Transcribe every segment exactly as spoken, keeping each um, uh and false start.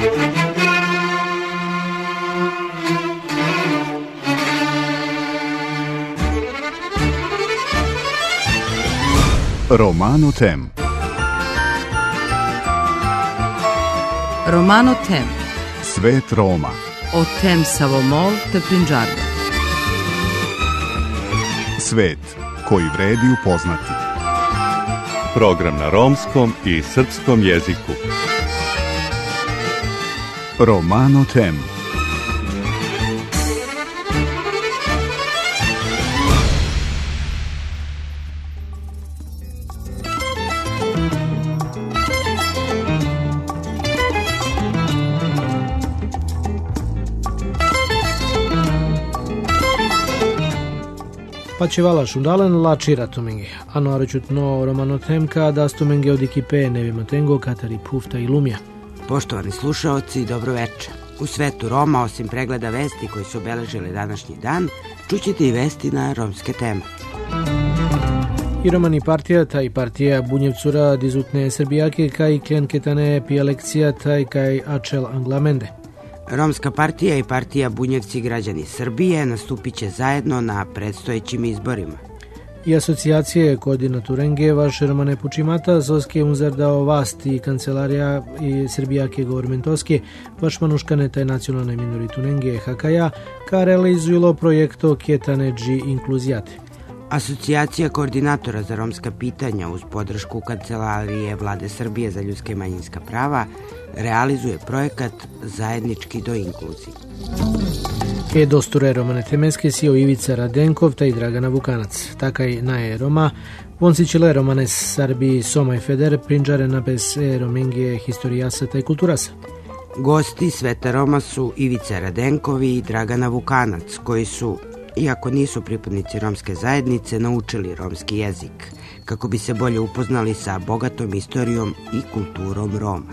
Romano Tem. Romano Tem. Svet Roma. O tem Savomol te Prinđarda. Svet koji vredi upoznati. Program na romskom i srpskom jeziku. Romano Tem. Pačivala šundalen la čiratumengi, a naročutno Romano Temka da stumengi od ekipe Nevi Matengo, Katari Pufta i Lumija. Poštovani slušaoci, dobro večer. U svetu Roma, osim pregleda vesti koji su obeležili današnji dan, čućete i vesti na romske teme. I Romani partija, taj partija Bunjevcura dizutne Srbijake, kaj klenketane pija lekcija, taj kaj ačel anglamende. Romska partija i partija Bunjevci građani Srbije nastupit će zajedno na predstojećim izborima. I asocijacije koordinaturenge vaše Romane Pučimata, Zoske unzardao vast i kancelarija i Srbijake govormentoske, vaš manuškane taj nacionalne minoritunenge Hakaja, ka realizujilo projekto Ketaneđi inkluzijate. Asocijacija koordinatora za romska pitanja uz podršku Kancelarije Vlade Srbije za ljudska i manjinska prava realizuje projekat Zajednički do inkluzije. E dosture Romane Temeske sio Ivica Radenkov taj Dragana Vukanac. Takaj naje Roma, vonsićile Romane Sarbi Somaj Feder, Prinđare na bez Romengije historijasa taj kulturasa. Gosti Sveta Roma su Ivica Radenkovi i Dragana Vukanac, koji su, iako nisu pripadnici romske zajednice, naučili romski jezik, kako bi se bolje upoznali sa bogatom istorijom i kulturom Roma.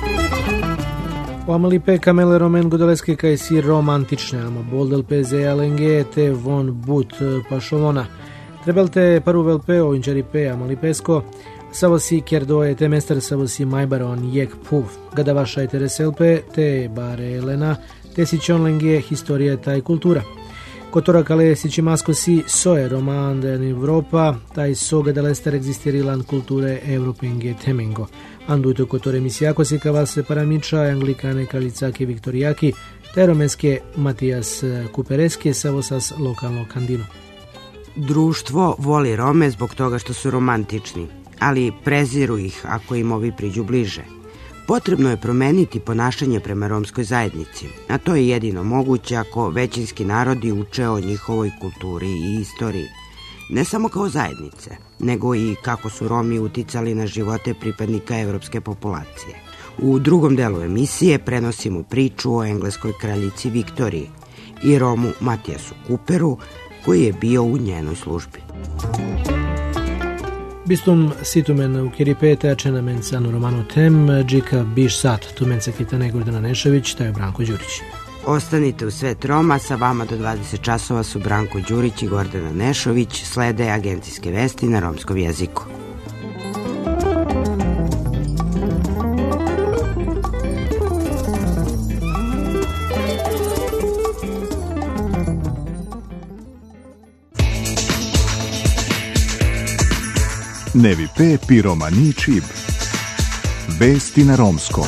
O amalipe kamele romen godaleske kaj si romantične, ama boldel peze alenge te von but pašovona. Trebelte paruvelpe o inčaripe amalipesko, savosi kerdoje te mester savosi majbaron jek puv, gada vaša tereselpe te bare elena, te si čonlenge historija taj kultura. Kotora kale sići masko si soje roman den Evropa, taj soga da lester egzistirilan kulture Evropenge temengo. Anduito kotore misijako si kava se paramiča anglikane kalicake viktorijaki, te romenske Matijas Kupereske savosas lokalno kandino. Društvo voli Rome zbog toga što su romantični, ali preziru ih ako im ovi priđu bliže. Potrebno je promeniti ponašanje prema romskoj zajednici, a to je jedino moguće ako većinski narodi uče o njihovoj kulturi i istoriji. Ne samo kao zajednice, nego i kako su Romi uticali na živote pripadnika evropske populacije. U drugom delu emisije prenosimo priču o engleskoj kraljici Viktoriji i Romu Matijasu Kuperu, koji je bio u njenoj službi. Bistum situmen u kiripete ačena mensanu Romano Tem, džika biš sat, tu menca kitane Gordana Nešović, taj je Branko Đurić. Ostanite u Svet Roma, sa vama do dvadeset časova su Branko Đurić i Gordana Nešović, slede agencijske vesti na romskom jeziku. Nevi pe piromani čib. Vesti na romskom.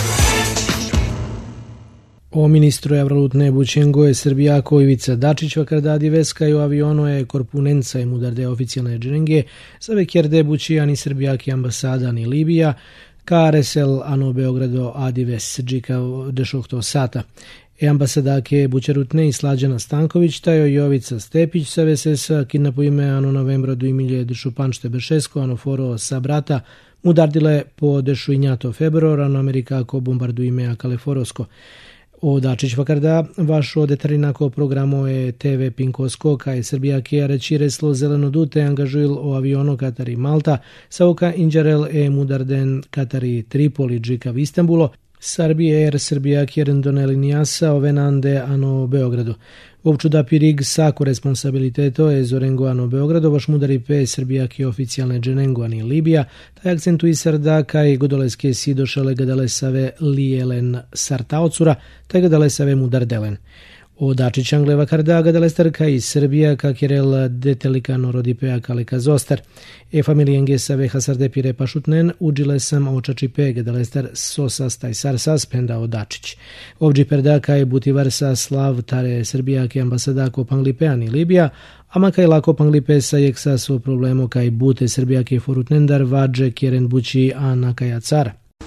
O ministru Avralutne Bućengo je Srbijako Ivica Dačić vakardadi veska i o avionu je korpunenca i mudarde oficijalne džerenge sa vekjerde Bućijani Srbijaki ambasada ni Libija ka resel ano Beogrado adives džika dešokto sata. E ambasadake Bućarutne i Slađana Stanković, tajo Jovica Stepić sa vesesa kidnapu ime ano novembra do imilje dešu panšte bešesko ano foro sa brata mudardile po dešu injato februar ano Amerikako bombardu ime Kaleforosko. O Dačić vakarda vašo detarinako programo je te ve Pinkosko kaj Srbijake reći reslo zeleno dute angažuil o aviono Katari Malta, sauka inđarel e mudarden Katari Tripoli džika v Istanbulo, Srbije Air Srbija kjer doneliniasa ovenande ano Beogradu. Ovču da pirig sako responsabiliteto je zorengo ano Beogradu, vaš mudari pe Srbija ki oficijalne dženengo ani Libija, taj akcentui sarda kaj godoleske si došale gadalesave lijelen sartaocura, taj gadalesave mudar delen. O Dačić Angleva karda gadalestarka i Srbija ka kirel detelikano rodipea kalika zostar. E familijenge save hasarde pire pašutnen uđile sam očači pe gadalestar sosas taj sarsas penda o Dačić. Ovdži perda kaj butivar sa slav tare Srbija ki ambasada ko panglipean i Libija, ama kaj lako panglipesa jeksa so problemo kaj bute Srbija ki forutnendar vađe kjeren bući ana kaj acara.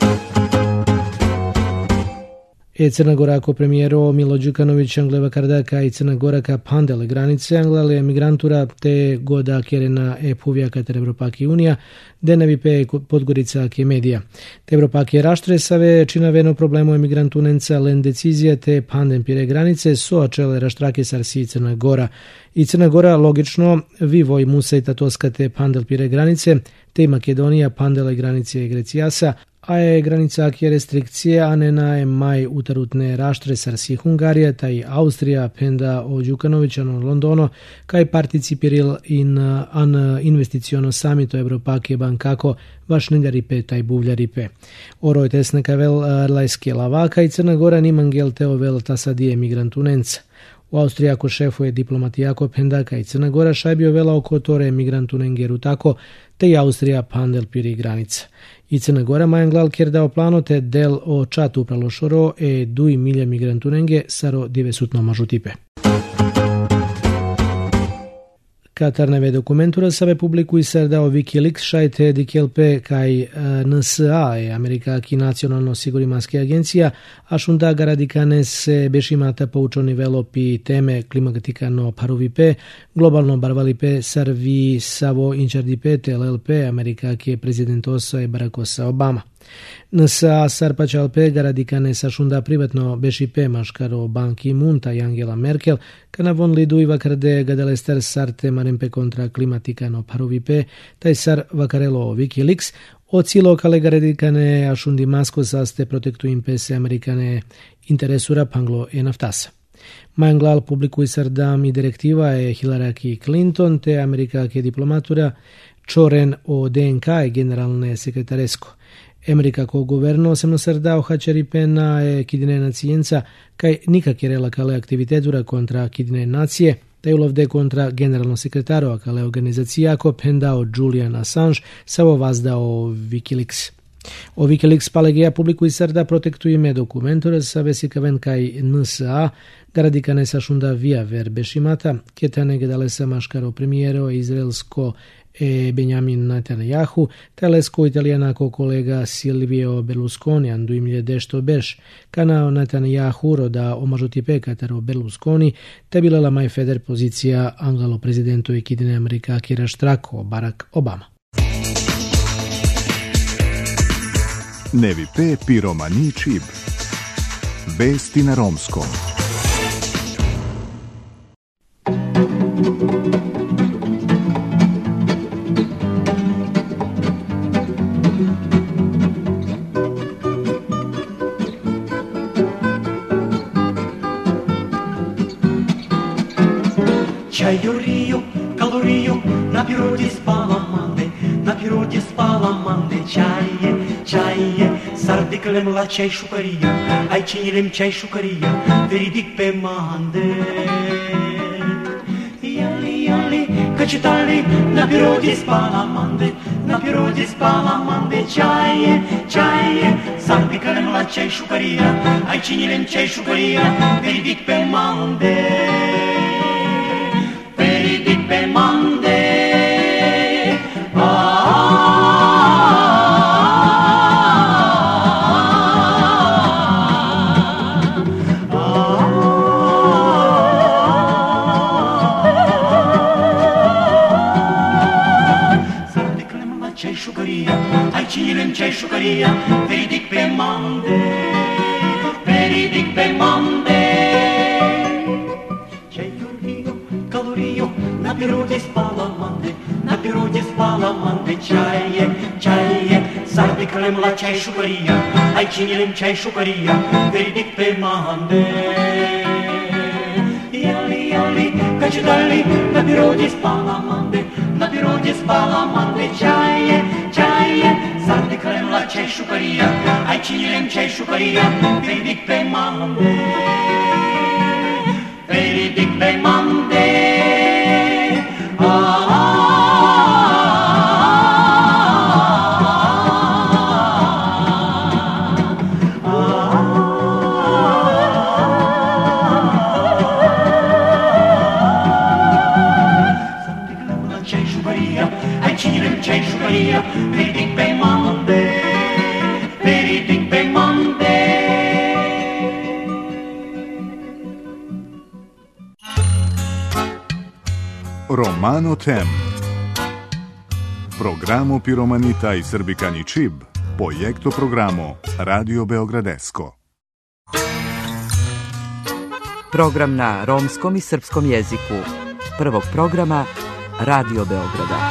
E Crna Gora ako premijero Milo Đukanović Angleva kardaka i Crna Gora ka pandele granice Anglale emigrantura te goda kjerena e puvija kater Evropaki unija, de nevi pe Podgorica ke medija. Te Evropaki raštresave činaveno problemu emigrantunenca len decizije te pandem pire granice soačele raštrake sarsi Crna Gora. I Crna Gora logično vivoj musej tatoska te pandel pire granice, te Makedonija pandele granice Grecijasa, a je granica kje restrikcije, a ne na je maj utarutne raštre sarsi Hungarija, taj Austrija, penda o Đukanovićano Londono, kaj participiril in an investiciono samito Evropake bankako, vaš nedaripe taj buvljaripe. Oroj tesnekavel lajske lavaka i Crna Gora nimangel teovel tasadije migrantunenca. U Austriji ako šefuje diplomatijako pendaka i Crna Gora šajbio vela oko tore migrantunengeru tako, te i Austrija pandel piri granica. I Crna Gora majanglal kjer dao plano te del o čatu pralošoro e dui milja migrantunenge saro divesutno mažutipe. Katarneve dokumentura save publiku i serdao Wikileaks šajte dikelpe kaj N S A e Amerikaki nacionalno sigurimanske agencija, a šunda garadikane se bešimata poučo nivelo pi teme klimatikano paruvipe, globalno barvalipe sarvi savo inčardipe T L L P Amerikaki prezidentosa e Barackosa Obama. N S A sarpačalpe garadikane sa šunda privatno bešipe maškaro Ban Ki-moon ta Angela Merkel, kana von lidu i vakarde gadalester sarte marempe kontra klimatikano paruvipe, taj sar vakarelo Wikileaks, ocilo kale garadikane a šundi masko saste protektu impese amerikane interesura panglo e naftasa. Majanglal publikuj sardam i direktiva e Hillary Clinton te amerikake diplomatura čoren o D N K e generalne sekretaresko. Amerika ko governo osemno sardao hačari pena e kidine nacijenca kaj nikak je rela kale aktivitetura kontra kidine nacije, taj ulovde kontra generalno sekretaro kale organizacija ko pendao Julian Assange savo vazdao Wikileaks. O Wikileaks palegeja publiku i sarda protektu ime dokumentora sa vesikaven kaj N S A garadikane sa šunda via ver bešimata, ketane gedale sa maškaro premijero izraelsko e Benjamin Netanyahu, telesko italijanako kolega Silvio Berlusconi andu imlje dešto beš, kanao Netanyahu roda omažutipe kataro Berlusconi, te bilela maj feder pozicija angalo prezidentu i kidine Amerika kira štrako Barack Obama. Nevi pe piromani čib. Vesti na romskom. Чайорию, калорию, на природе спала манде, на природе спала манде, чае, чае, сардикалем la чай șucăria, ai cinilem чай șucăria, te ridic pe mande. Iali, iali, căci tali, na природе spala mande, na природе spala mande, чае, чае, sardicalem la чай șucăria, ai cinilem чай șucăria, te ridic pe mande. Pe mande, sardicalem la ceai șucăria, ai cinilem ceai șucăria, te ridic pe mande, te ridic pe mande. На природе спала манде, на природе спала манде, чае, чае, сардикалем la ce-ai șucăria, ai cine-mi ce-ai șucăria, te ridic pe mande. Iali, iali, căci dali, na birodi spala mande, na birodi spala mande, ceaie, ceaie, s-ar de crem la ce-ai șucăria, ai cine-mi ce-ai șucăria, te ridic pe mande. Te ridic pe mande. Ce-ai șucăria, te ridic pe mande, te ridic pe mande. Romano Tem. Programo Piromanita i Srbikani Čib, projekto programo Radio Beogradesco. Program na romskom i srpskom jeziku. Prvog programa Radio Beograda.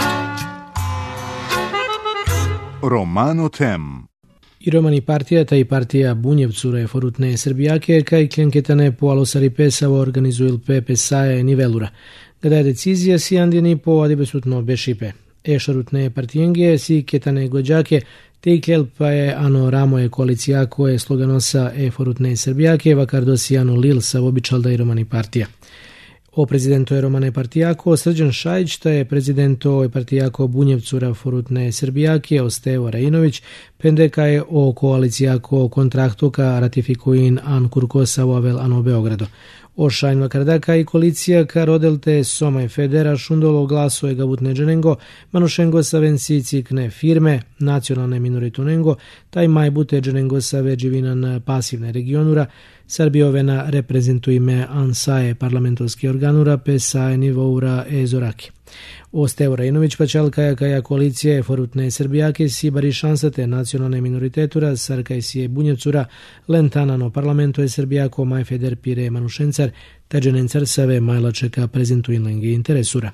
Romano Tem. I Romani partijata i partija Bunjevcure forutne Srbijake, kaj kljenketane po alosari Savo organizuju P Pesaje nivelura. Kada je decizija si andjeni po adibesutno bešipe. E šarutne partijenge si ketane gođake, te i kljel pa je ano ramo je koalicija koje sloganosa e forutne Srbijake, vakar dosi ano lil sa običalda i Romani partija. O prezidentu je Romane partijako Srđan Šajić, ta je prezidentu je partijako Bunjevcura forutne Srbijake, Ostevo Rajinović, pendeka je o koalicijako kontraktoka ratifikuin an kurkosavovel ano Beogrado. O šajnva kardaka i koalicija ka rodelte Somaj Federa šundolo glaso je gabut neđenengo, manušengo sa vencicikne firme, nacionalne minoritunengo, taj majbute dženengo sa veđivinan pasivne regionura, Sarbiovena reprezentuime ansaje parlamentovski organura pe saje nivoura e zoraki. Ostevo Rajinović pačalkaja kaja koalicije forutne Srbijake si bari šansate nacionalne minoritetura, sarkaj si je Bunjevcura, lentanano parlamento je Srbijako maj feder pire manušencar, tađenencar save majlačeka prezentuin lengi interesura.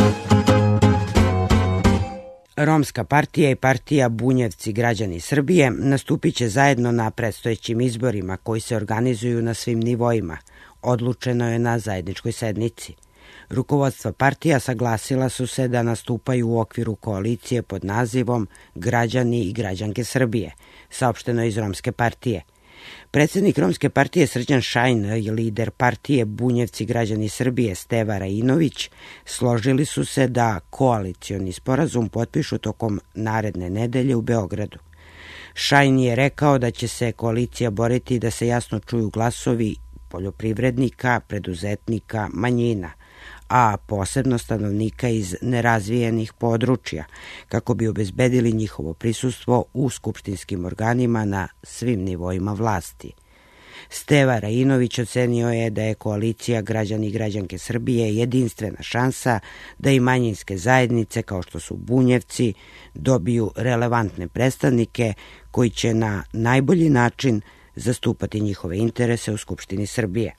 Romska partija i partija Bunjevci građani Srbije nastupit će zajedno na predstojećim izborima koji se organizuju na svim nivoima. Odlučeno je na zajedničkoj sednici. Rukovodstva partija saglasila su se da nastupaju u okviru koalicije pod nazivom Građani i građanke Srbije, saopšteno iz Romske partije. Predsjednik Romske partije Srđan Šajn i lider partije Bunjevci građani Srbije Steva Rajinović složili su se da koalicioni sporazum potpišu tokom naredne nedelje u Beogradu. Šajn je rekao da će se koalicija boriti da se jasno čuju glasovi poljoprivrednika, preduzetnika, manjina, a posebno stanovnika iz nerazvijenih područja, kako bi obezbedili njihovo prisustvo u skupštinskim organima na svim nivoima vlasti. Steva Rajinović ocenio je da je koalicija Građani i građanke Srbije jedinstvena šansa da i manjinske zajednice, kao što su Bunjevci, dobiju relevantne predstavnike koji će na najbolji način zastupati njihove interese u Skupštini Srbije.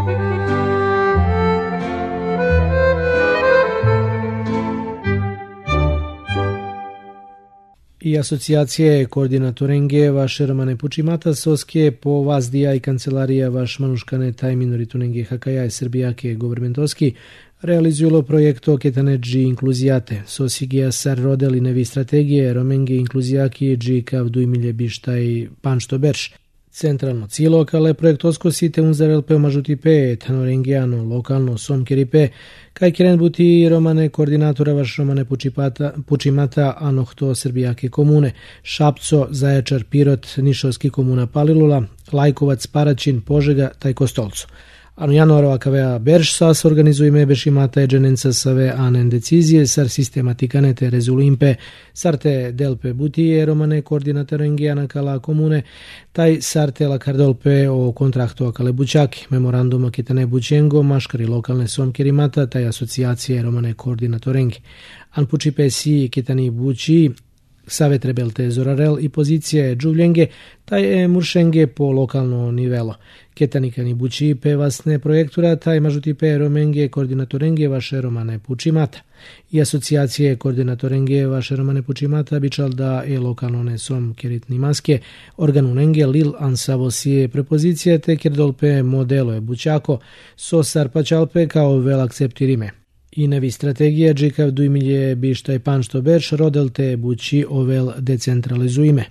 I asocijacije koordinatorenge vaše Romane Pučimata soske po vas dija i kancelarija vaš manuškane taj minoritunenge hakaja Srbijake governmentovski realizujulo projekto Ketaneđi inkluzijate. Sosigija sar rodeli nevi strategije Romenge inkluzijaki džikav dujmilje bištaj panšto berš. Centralno cilok, ale projekt oskosite unzarel pe omažuti pe tanorengiano lokalno somkeri pe kaj keren buti Romane koordinatora vaš Romane Pučipata, Pučimata anohto Srbijake komune, Šapco, Zaječar, Pirot, Nišovski komuna Palilula, Lajkovac, Paraćin, Požega, taj Kostolcu. Ano januarova kavea berš sas organizujme bešimata e dženenca save anen decizije sar sistematikane te rezulimpe sarte delpe butije Romane koordinatorengijana kala komune taj sarte la kardolpe o kontrakto akale bućaki memorandum kitane bućengo maškari lokalne somkerimata taj asocijacije Romane koordinatorengi an pučipe si kitani bući Savet rebelte Zorarel i pozicija je Džuvljenge, taj je Muršenge po lokalno nivelo. Ketanikani bući pevasne projektura, taj mažutipe Romenge koordinatorenge vaše romane pučimata. I asocijacije koordinatorenge vaše romane pučimata bičal da je lokalno ne som keritni maske, organunenge lil ansavosije prepozicija te kerdolpe modelo je bućako, sosar pačalpe kao vel akceptirime. I nevi strategija džikav dujmilje bištaj pan što berš rodel te bući ovel decentralizujme.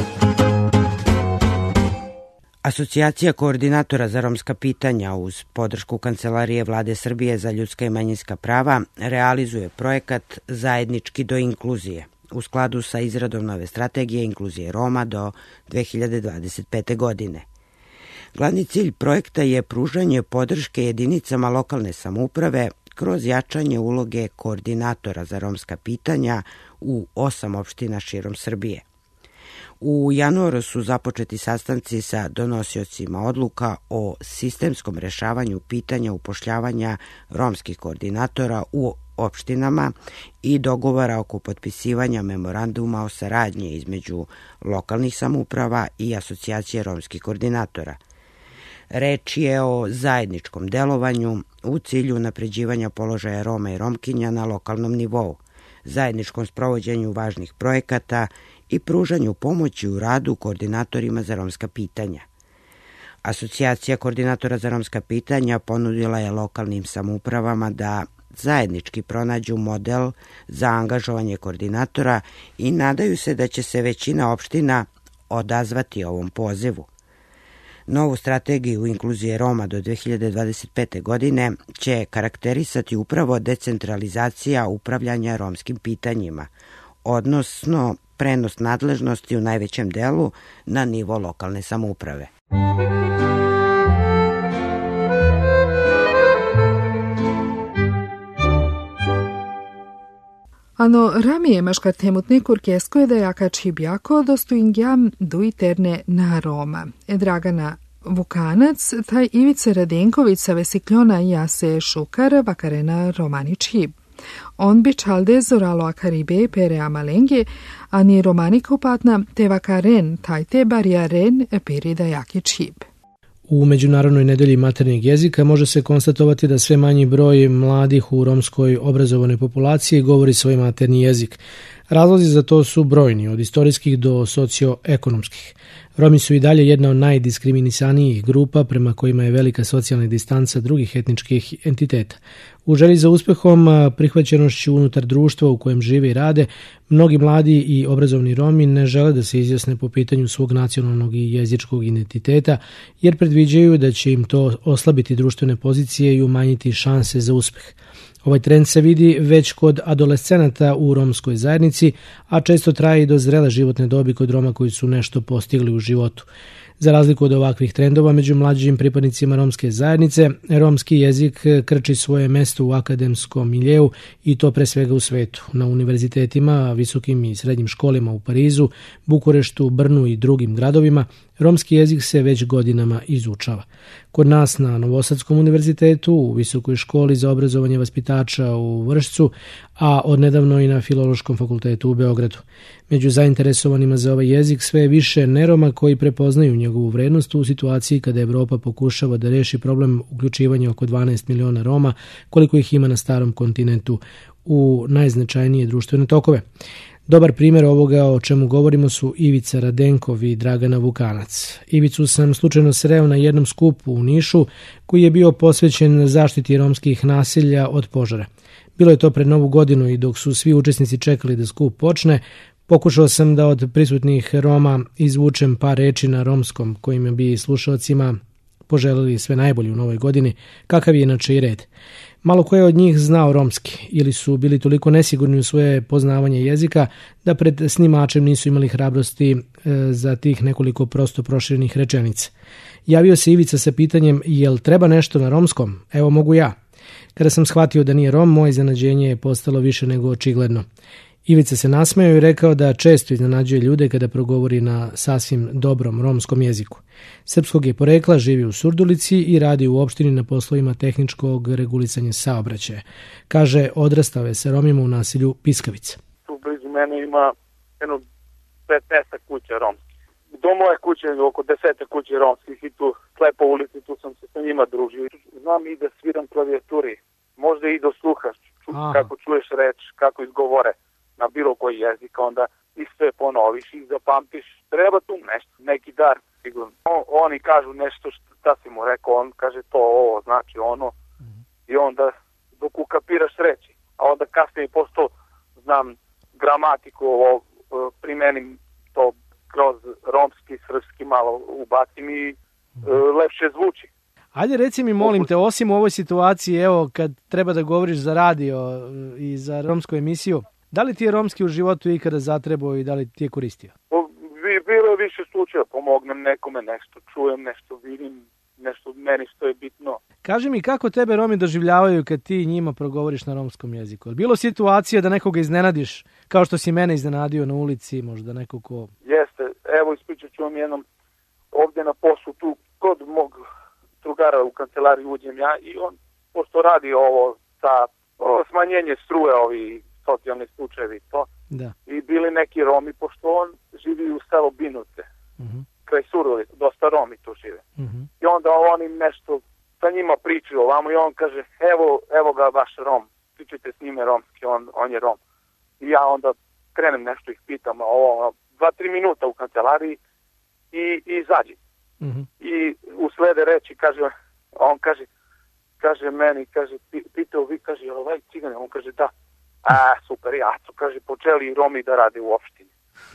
Asocijacija koordinatora za romska pitanja uz podršku Kancelarije Vlade Srbije za ljudska i manjinska prava realizuje projekat Zajednički do inkluzije u skladu sa izradom nove strategije inkluzije Roma do dve hiljade dvadeset pete. godine. Glavni cilj projekta je pružanje podrške jedinicama lokalne samouprave kroz jačanje uloge koordinatora za romska pitanja u osam opština širom Srbije. U januaru su započeti sastanci sa donosiocima odluka o sistemskom rešavanju pitanja upošljavanja romskih koordinatora u opštinama i dogovora oko potpisivanja memoranduma o saradnji između lokalnih samouprava i asocijacije romskih koordinatora. Reč je o zajedničkom delovanju u cilju unapređivanja položaja Roma i Romkinja na lokalnom nivou, zajedničkom sprovođenju važnih projekata i pružanju pomoći u radu koordinatorima za romska pitanja. Asocijacija koordinatora za romska pitanja ponudila je lokalnim samoupravama da zajednički pronađu model za angažovanje koordinatora i nadaju se da će se većina opština odazvati ovom pozivu. Novu strategiju inkluzije Roma do dve hiljade dvadeset pete. godine će karakterisati upravo decentralizacija upravljanja romskim pitanjima, odnosno prenos nadležnosti u najvećem delu na nivo lokalne samouprave. Ano ramije maškartemutne kurkesko da jaka čibjako dostoingjam duiterne na Roma. E Dragana Vukanac, taj Ivica Radenković sa Vesikljona i Jase Šukar vakarena romani čib. On bi čalde zoralo akaribe pere amalenge, ani romani kopatna te vakaren tajte barijaren peri da jaki čib. U Međunarodnoj nedelji maternjeg jezika može se konstatovati da sve manji broj mladih u romskoj obrazovanoj populaciji govori svoj maternji jezik. Razlozi za to su brojni, od istorijskih do socioekonomskih. Romi su i dalje jedna od najdiskriminisanijih grupa prema kojima je velika socijalna distanca drugih etničkih entiteta. U želji za uspehom, prihvaćenošću unutar društva u kojem žive i rade, mnogi mladi i obrazovni Romi ne žele da se izjasne po pitanju svog nacionalnog i jezičkog identiteta, jer predviđaju da će im to oslabiti društvene pozicije i umanjiti šanse za uspeh. Ovaj trend se vidi već kod adolescenata u romskoj zajednici, a često traje i do zrele životne dobi kod Roma koji su nešto postigli u životu. Za razliku od ovakvih trendova, među mlađim pripadnicima romske zajednice, romski jezik krči svoje mesto u akademskom miljeu i to pre svega u svetu. Na univerzitetima, visokim i srednjim školama u Parizu, Bukureštu, Brnu i drugim gradovima, romski jezik se već godinama izučava. Kod nas na Novosadskom univerzitetu, u Visokoj školi za obrazovanje vaspitača u Vršcu, a odnedavno i na Filološkom fakultetu u Beogradu. Među zainteresovanima za ovaj jezik sve je više neroma koji prepoznaju njegovu vrednost u situaciji kada Evropa pokušava da reši problem uključivanja oko dvanaest miliona Roma, koliko ih ima na starom kontinentu, u najznačajnije društvene tokove. Dobar primjer ovoga o čemu govorimo su Ivica Radenkov i Dragana Vukanac. Ivicu sam slučajno sreo na jednom skupu u Nišu koji je bio posvećen zaštiti romskih nasilja od požara. Bilo je to pred Novu godinu i dok su svi učesnici čekali da skup počne, pokušao sam da od prisutnih Roma izvučem par reči na romskom kojima bi slušalcima poželili sve najbolje u novoj godini, kakav je inače i red. Malo ko je od njih znao romski ili su bili toliko nesigurni u svoje poznavanje jezika da pred snimačem nisu imali hrabrosti e, za tih nekoliko prosto proširenih rečenica. Javio se Ivica sa pitanjem jel treba nešto na romskom? Evo mogu ja. Kada sam shvatio da nije Rom, moje iznenađenje je postalo više nego očigledno. Ivica se nasmejao i rekao da često iznenađuje ljude kada progovori na sasvim dobrom romskom jeziku. Srpskog je porekla, živi u Surdulici i radi u opštini na poslovima tehničkog regulisanja saobraćaja. Kaže, odrastao je sa Romima u naselju Piskavica. Tu blizu mene ima jedno petnaest kuća romskih. Do moje kuće oko deseta kuće romskih i tu slepo ulici, tu sam se sa njima družio. Znam i da sviram klavijaturi, možda i da sluhaš, ču, kako čuješ reč, kako izgovore na bilo koji jezik, onda i sve ponoviš i zapamtiš. Treba tu nešto, neki dar, sigurno. On, oni kažu nešto što si mu rekao, on kaže to, ovo, znači ono, mm-hmm. i onda dok ukapiraš reči, a onda kasnije posto znam gramatiku, ovo, primenim to kroz romski, srpski malo ubacim i mm-hmm. uh, lepše zvuči. Ajde reci mi, molim te, osim u ovoj situaciji, evo, kad treba da govoriš za radio i za romsku emisiju, da li ti je romski u životu ikada zatrebao i da li ti je koristio? Bilo je više slučaja, pomognem nekome, nešto čujem, nešto vidim, nešto meni što je bitno. Kaži mi, kako tebe Romi doživljavaju kad ti njima progovoriš na romskom jeziku? Bilo situacija da nekoga iznenadiš, kao što si mene iznenadio na ulici, možda neko ko... Jeste, evo ispričat ću vam jednom, ovdje na poslu tu, kod mog drugara u kancelariji uđem ja i on, pošto radi ovo sa ovo, smanjenje struje, ovi socijalni slučajevi, to, da. I bili neki Romi, pošto on živi u selo Binuce, uh-huh. kraj Surovi, dosta Romi tu žive. Uh-huh. I onda oni nešto sa njima pričaju ovamo i on kaže, evo, evo ga vaš Rom, pričajte s njime romski, on, on je Rom. I ja onda krenem nešto ih pitam, ovo, dva, tri minuta u kancelariji i, i izađem. Uh-huh. I uslede reći, kaže, on kaže, kaže meni, kaže, pitao vi, kaže, ovaj Cigane, on kaže, da. A, super, jaco, kaže, počeli Romi da rade u opštini.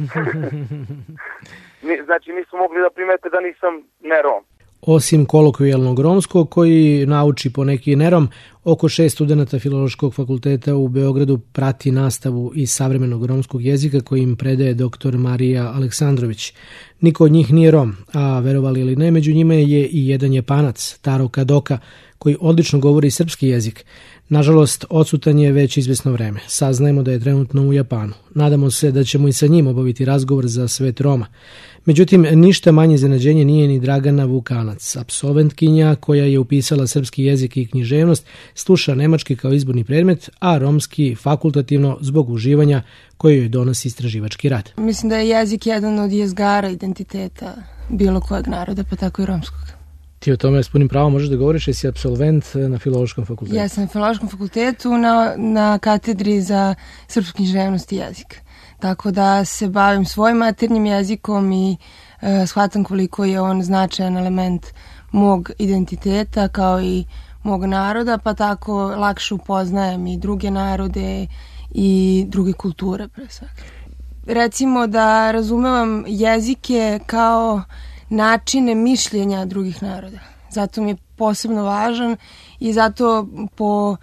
Znači, nisu mogli da primete da nisam ne Rom. Osim kolokvijalnog romskog, koji nauči po neki nerom, oko šest studenata Filološkog fakulteta u Beogradu prati nastavu iz savremenog romskog jezika koji im predaje doktor Marija Aleksandrović. Niko od njih nije Rom, a verovali ili ne, među njima je i jedan Japanac, Taro Kadoka, koji odlično govori srpski jezik. Nažalost, odsutan je već izvesno vreme. Saznajemo da je trenutno u Japanu. Nadamo se da ćemo i sa njim obaviti razgovor za svet Roma. Međutim, ništa manje iznenađenje nije ni Dragana Vukanac, apsolventkinja koja je upisala srpski jezik i književnost, sluša nemački kao izborni predmet, a romski fakultativno zbog uživanja koje joj donosi istraživački rad. Mislim da je jezik jedan od jezgara identiteta bilo kojeg naroda, pa tako i romskog. Ti o tome s punim pravom možeš da govoriš, jesi apsolvent na Filološkom fakultetu? Ja sam na Filološkom fakultetu na, na katedri za srpsku književnost i jezik. Tako da se bavim svojim maternjim jezikom i e, shvatam koliko je on značajan element mog identiteta kao i mog naroda, pa tako lakše upoznajem i druge narode i druge kulture pre svega. Recimo da razumevam jezike kao načine mišljenja drugih naroda. Zato mi je posebno važan i zato po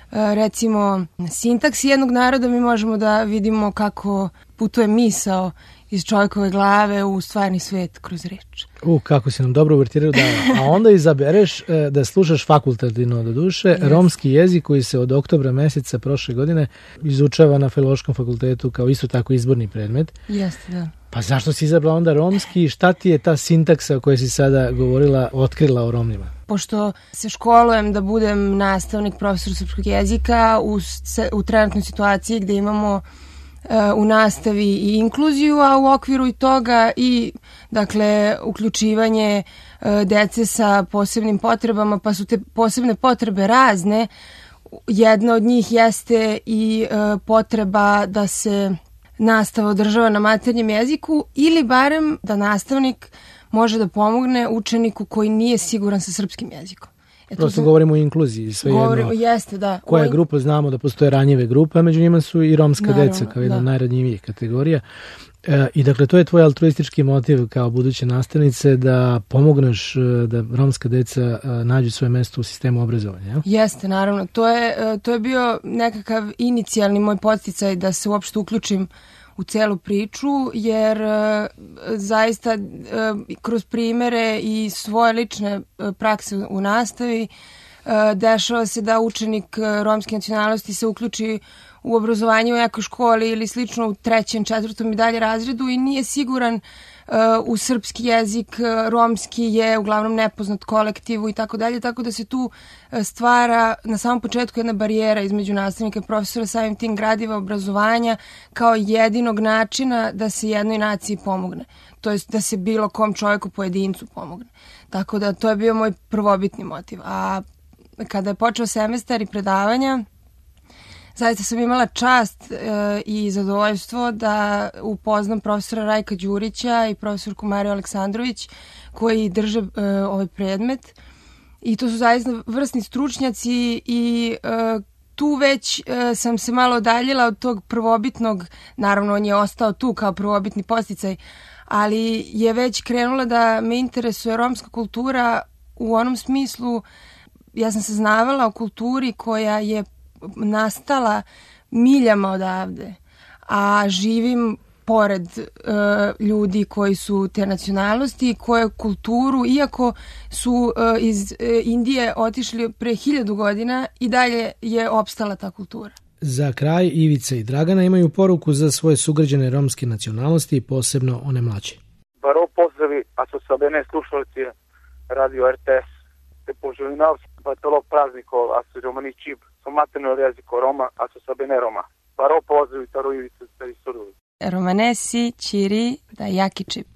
recimo sintaksi jednog naroda mi možemo da vidimo kako putuje misao iz čovjekove glave u stvarni svet kroz reč. U, kako si nam dobro uvertirao dala. A onda izabereš da slušaš fakultativno do duše yes. romski jezik koji se od oktobra meseca prošle godine izučava na Filološkom fakultetu kao isto tako izborni predmet. Jeste, da. Pa zašto si izabrala onda romski i šta ti je ta sintaksa o kojoj si sada govorila otkrila o Romima? Pošto se školujem da budem nastavnik, profesor srpskog jezika u, u trenutnoj situaciji gde imamo uh, u nastavi i inkluziju, a u okviru i toga i dakle uključivanje uh, dece sa posebnim potrebama, pa su te posebne potrebe razne. Jedna od njih jeste i uh, potreba da se nastava održava na maternjem jeziku ili barem da nastavnik može da pomogne učeniku koji nije siguran sa srpskim jezikom. Eto, Prosto da, govorimo o inkluziji. Sve govorimo, jedno, jeste, da. Koja grupa, znamo da postoje ranjive grupe, a među njima su i romska Naravno, deca kao jedna od najranjivijih kategorija. E, I dakle, to je tvoj altruistički motiv kao buduće nastavnice da pomogneš da romska deca nađu svoje mesto u sistemu obrazovanja. Ja? Jeste, naravno. To je, to je bio nekakav inicijalni moj podsticaj da se uopšte uključim u celu priču, jer e, zaista e, kroz primere i svoje lične prakse u nastavi e, dešava se da učenik romske nacionalnosti se uključi u obrazovanje u nekoj školi ili slično u trećem, četvrtom i dalje razredu i nije siguran u srpski jezik, romski je uglavnom nepoznat kolektivu i tako dalje, tako da se tu stvara na samom početku jedna barijera između nastavnika i profesora, samim tim gradiva obrazovanja kao jedinog načina da se jednoj naciji pomogne. To jest da se bilo kom čovjeku pojedincu pomogne. Tako da to je bio moj prvobitni motiv. A kada je počeo semestar i predavanja, zaista sam imala čast e, i zadovoljstvo da upoznam profesora Rajka Đurića i profesorku Mariju Aleksandrović koji drže e, ovaj predmet. I to su zaista vrsni stručnjaci i e, tu već e, sam se malo odaljila od tog prvobitnog, naravno on je ostao tu kao prvobitni podsticaj, ali je već krenula da me interesuje romska kultura u onom smislu, ja sam saznavala o kulturi koja je nastala miljama odavde, a živim pored e, ljudi koji su te nacionalnosti, koje kulturu, iako su e, iz e, Indije otišli pre hiljadu godina, i dalje je opstala ta kultura. Za kraj, Ivica i Dragana imaju poruku za svoje sugrađane romske nacionalnosti, posebno one mlađe. Baro pozdravi, a su sa bene slušalci radio R T S, te poželim nam vatolog praznikov, a su romani čib, su materno jeziko Roma, a su sa bene Roma. Baro pozdravi, taro Ivica, stari surovi. Romanesi, čiri, da jaki čib.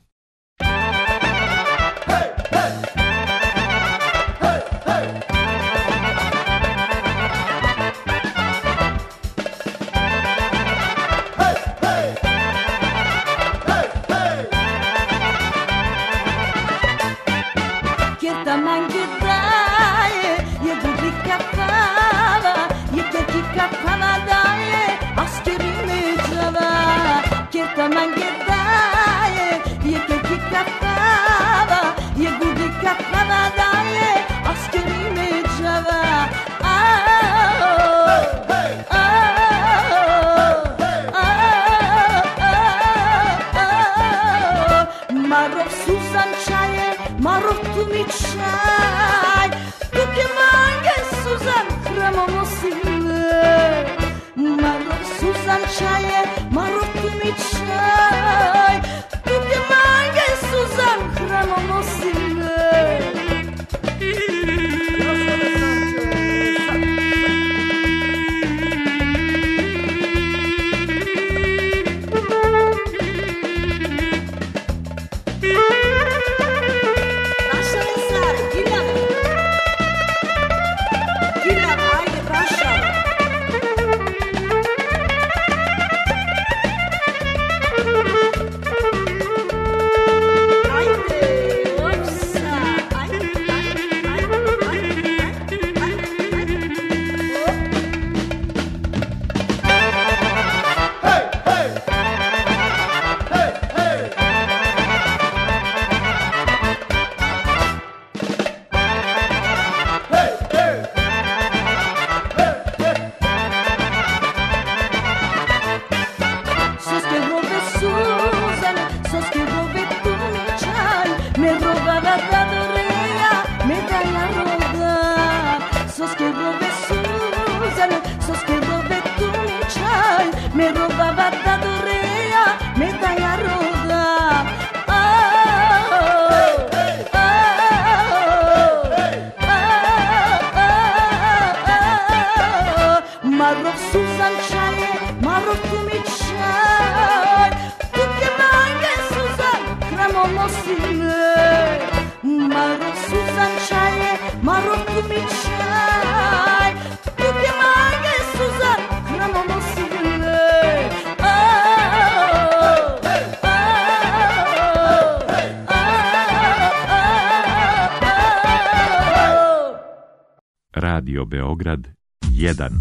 Radio Beograd jedan.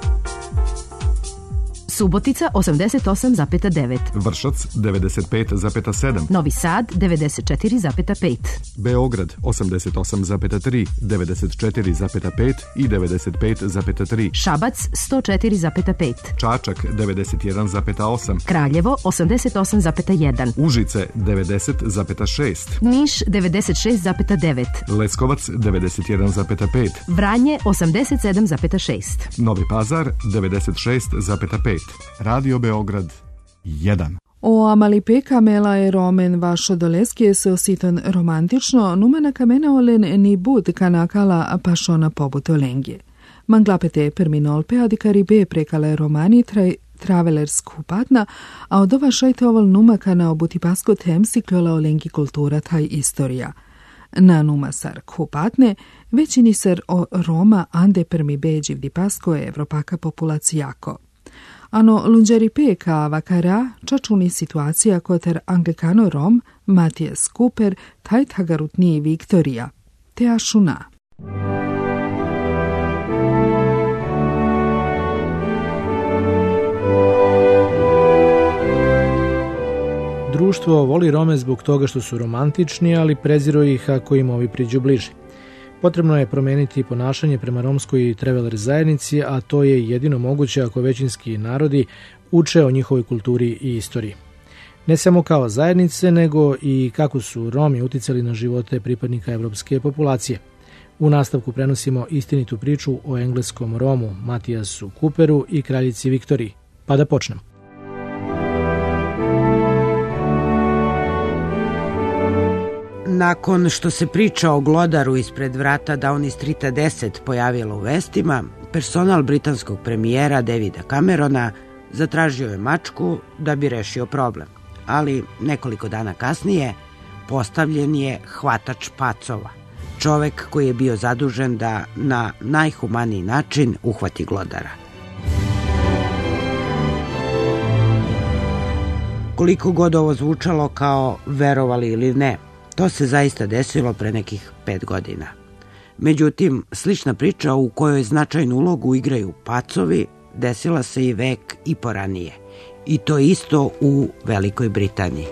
Subotica osamdeset osam zarez devet. Vršac devedeset pet zarez sedam. Novi Sad devedeset četiri zarez pet. Beograd osamdeset osam zarez tri, devedeset četiri zarez pet i devedeset pet zarez tri. Šabac sto četiri zarez pet. Čačak devedeset jedan zarez osam. Kraljevo osamdeset osam zarez jedan. Užice devedeset zarez šest. Niš devedeset šest zarez devet. Leskovac devedeset jedan zarez pet. Vranje osamdeset sedam zarez šest. Novi Pazar devedeset šest zarez pet. Radio Beograd jedan. O amalipe kamela e romen vašo doleskie se ositon romantično, numena kamena olen ni bud kanakala pašona pobut olengje. Manglapete perminolpe adi Caribe prekale romani traj travelers kupatna, a od ova šajte oval numakana obuti pasko tem siklola olengi kultura taj istorija. Na numa sar kupatne, većini sar o Roma ande permi beđi vdi pasko je evropaka populacijako. Ano lunđeripe ka vakara čačuni situacija koter anglikano Rom, Matijas Cooper, taj tagarutniji Viktorija, te ašuna. Društvo voli Rome zbog toga što su romantični, ali preziru ih ako im ovi priđu bliže. Potrebno je promeniti ponašanje prema romskoj traveler zajednici, a to je jedino moguće ako većinski narodi uče o njihovoj kulturi i istoriji. Ne samo kao zajednice, nego i kako su Romi uticali na živote pripadnika evropske populacije. U nastavku prenosimo istinitu priču o engleskom Romu Matijasu Cooperu i kraljici Viktoriji. Pa da počnemo. Nakon što se priča o glodaru ispred vrata Downing Streeta deset pojavila u vestima, personal britanskog premijera Davida Camerona zatražio je mačku da bi rešio problem. Ali nekoliko dana kasnije postavljen je hvatač pacova, čovek koji je bio zadužen da na najhumaniji način uhvati glodara. Koliko god ovo zvučalo kao verovali ili ne, to se zaista desilo pre nekih pet godina. Međutim, slična priča u kojoj značajnu ulogu igraju pacovi desila se i vek i poranije. I to isto u Velikoj Britaniji.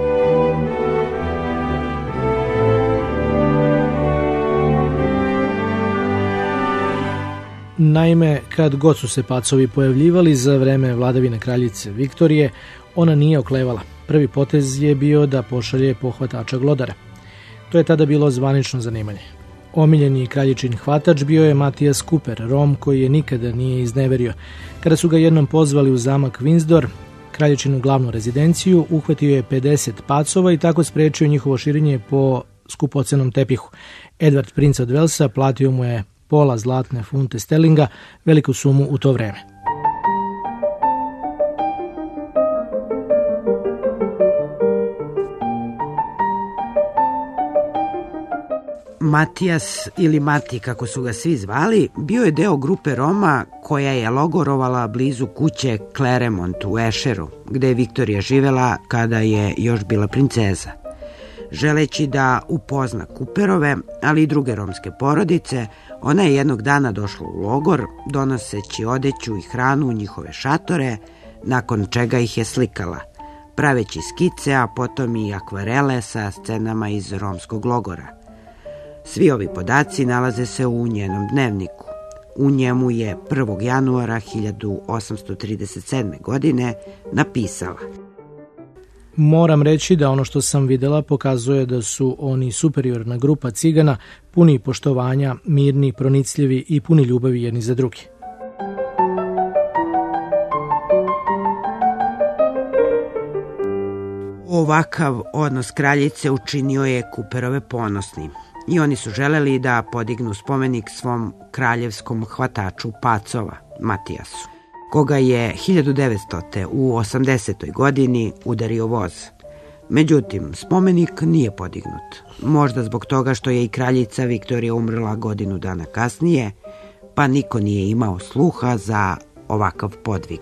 Naime, kad god su se pacovi pojavljivali za vreme vladavine kraljice Viktorije, ona nije oklevala. Prvi potez je bio da pošalje pohvatača glodara. To je tada bilo zvanično zanimanje. Omiljeni kraljičin hvatač bio je Matijas Cooper, Rom koji je nikada nije izneverio. Kada su ga jednom pozvali u zamak Windsor, kraljičinu glavnu rezidenciju, uhvatio je pedeset pacova i tako sprečio njihovo širenje po skupocenom tepihu. Edward, princ od Velsa, platio mu je pola zlatne funte sterlinga, veliku sumu u to vreme. Matijas ili Mati, kako su ga svi zvali, bio je deo grupe Roma koja je logorovala blizu kuće Claremont u Esheru, gde je Viktorija živela kada je još bila princeza. Želeći da upozna Cooperove, ali i druge romske porodice, ona je jednog dana došla u logor, donoseći odeću i hranu u njihove šatore, nakon čega ih je slikala, praveći skice, a potom i akvarele sa scenama iz romskog logora. Svi ovi podaci nalaze se u njenom dnevniku. U njemu je prvog januara hiljadu osamsto trideset sedme. godine napisala: Moram reći da ono što sam videla pokazuje da su oni superiorna grupa cigana, puni poštovanja, mirni, pronicljivi i puni ljubavi jedni za drugi. Ovakav odnos kraljice učinio je Cooperove ponosni i oni su želeli da podignu spomenik svom kraljevskom hvataču pacova, Matijasu, koga je hiljadu devetstote. u osamdesetoj. godini udario voz. Međutim, spomenik nije podignut. Možda zbog toga što je i kraljica Viktorija umrla godinu dana kasnije, pa niko nije imao sluha za ovakav podvig.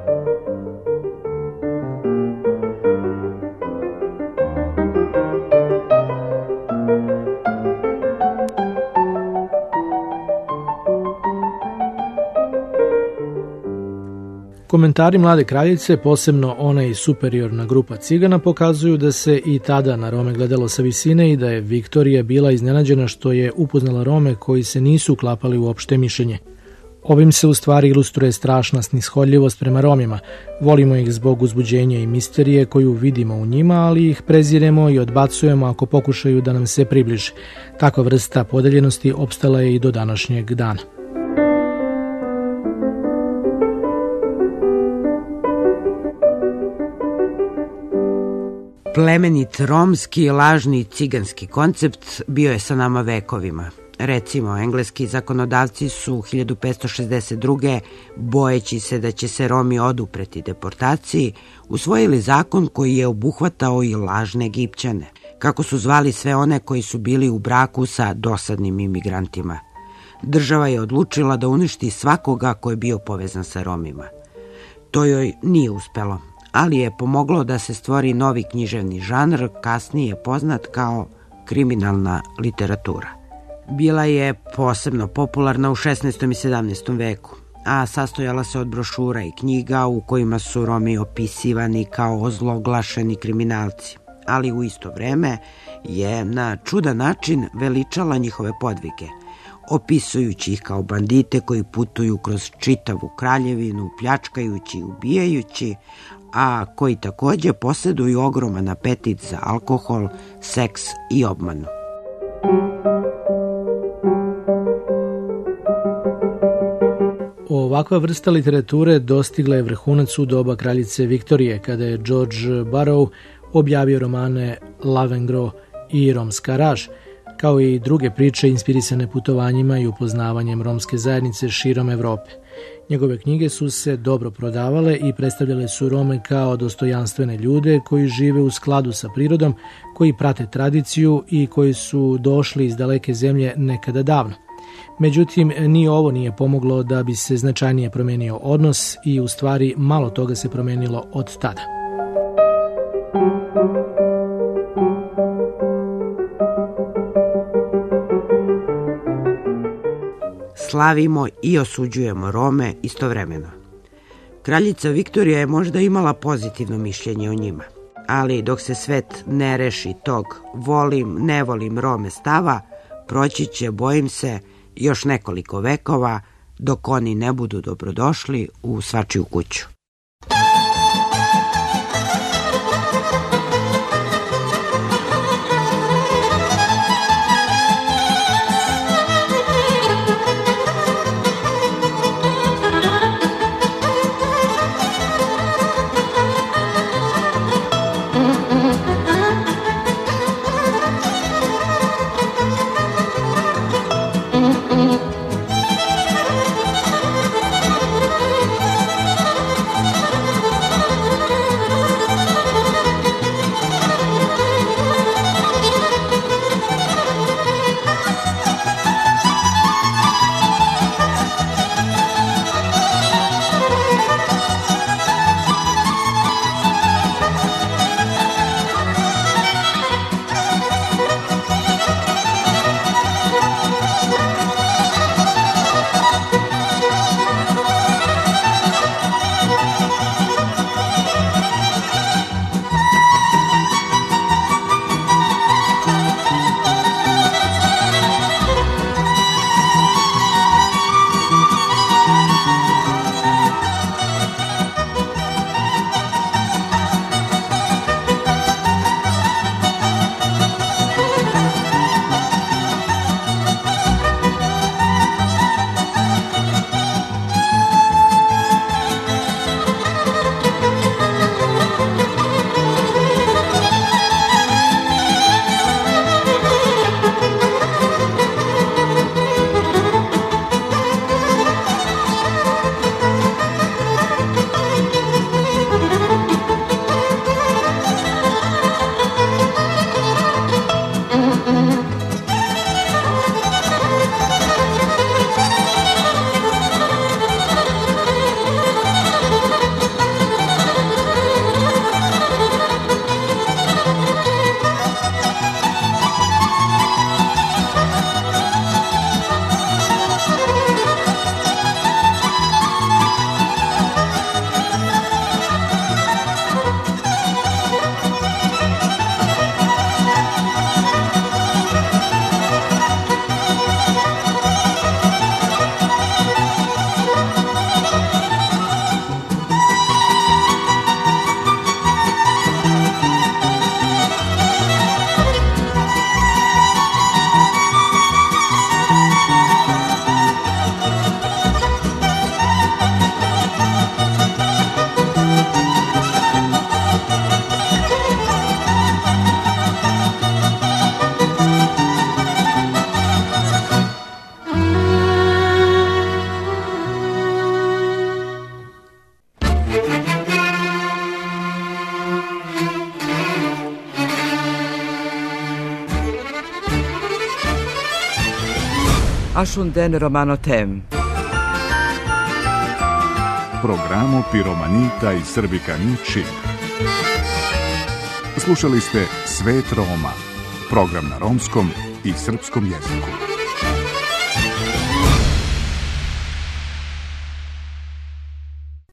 Komentari mlade kraljice, posebno ona i superiorna grupa cigana, pokazuju da se i tada na Rome gledalo sa visine i da je Viktorija bila iznenađena što je upoznala Rome koji se nisu uklapali u opšte mišljenje. Ovim se u stvari ilustruje strašna snishodljivost prema Romima. Volimo ih zbog uzbuđenja i misterije koju vidimo u njima, ali ih preziremo i odbacujemo ako pokušaju da nam se približe. Takva vrsta podeljenosti opstala je i do današnjeg dana. Plemenit romski, lažni ciganski koncept bio je sa nama vekovima. Recimo, engleski zakonodavci su hiljadu petsto šezdeset druge bojeći se da će se Romi odupreti deportaciji, usvojili zakon koji je obuhvatao i lažne Egipćane, kako su zvali sve one koji su bili u braku sa dosadnim imigrantima. Država je odlučila da uništi svakoga ko je bio povezan sa Romima. To joj nije uspelo, ali je pomoglo da se stvori novi književni žanr, kasnije poznat kao kriminalna literatura. Bila je posebno popularna u šesnaestom i sedamnaestom veku, a sastojala se od brošura i knjiga u kojima su Romi opisivani kao ozloglašeni kriminalci, ali u isto vreme je na čudan način veličala njihove podvige, opisujući ih kao bandite koji putuju kroz čitavu kraljevinu, pljačkajući i ubijajući, a koji takođe posjeduju ogroman apetit za alkohol, seks i obmanu. Ovakva vrsta literature dostigla je vrhunac u doba kraljice Viktorije, kada je George Borrow objavio romane Lavengro i Romska raž, kao i druge priče inspirisane putovanjima i upoznavanjem romske zajednice širom Evrope. Njegove knjige su se dobro prodavale i predstavljale su Rome kao dostojanstvene ljude koji žive u skladu sa prirodom, koji prate tradiciju i koji su došli iz daleke zemlje nekada davno. Međutim, ni ovo nije pomoglo da bi se značajnije promenio odnos i u stvari malo toga se promenilo od tada. Slavimo i osuđujemo Rome istovremeno. Kraljica Viktorija je možda imala pozitivno mišljenje o njima, ali dok se svet ne reši tog volim, ne volim Rome stava, proći će, bojim se, još nekoliko vekova dok oni ne budu dobrodošli u svačiju kuću. Ashunden Romano Tem. Programo Piromanita i Srbikani Čib. Slušali ste Svet Roma, program na romskom i srpskom jeziku.